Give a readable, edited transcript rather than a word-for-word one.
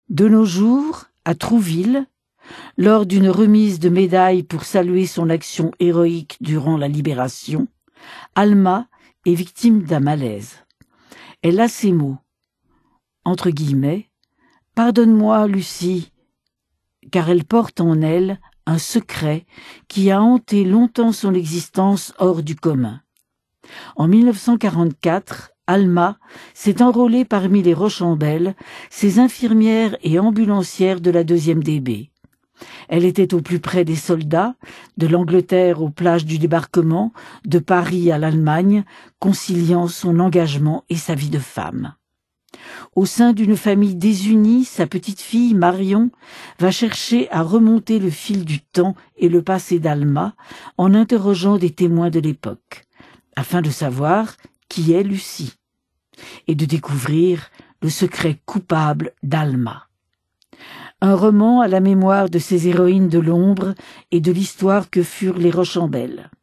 De nos jours, à Trouville, lors d'une remise de médailles pour saluer son action héroïque durant la Libération, Alma est victime d'un malaise. Elle a ces mots, entre guillemets, « Pardonne-moi, Lucie », car elle porte en elle un secret qui a hanté longtemps son existence hors du commun. En 1944, Alma s'est enrôlée parmi les Rochambeles, ces infirmières et ambulancières de la 2e DB. Elle était au plus près des soldats, de l'Angleterre aux plages du débarquement, de Paris à l'Allemagne, conciliant son engagement et sa vie de femme. Au sein d'une famille désunie, sa petite-fille, Marion, va chercher à remonter le fil du temps et le passé d'Alma en interrogeant des témoins de l'époque, afin de savoir qui est Lucie et de découvrir le secret coupable d'Alma. Un roman à la mémoire de ces héroïnes de l'ombre et de l'histoire que furent les Rochambeles.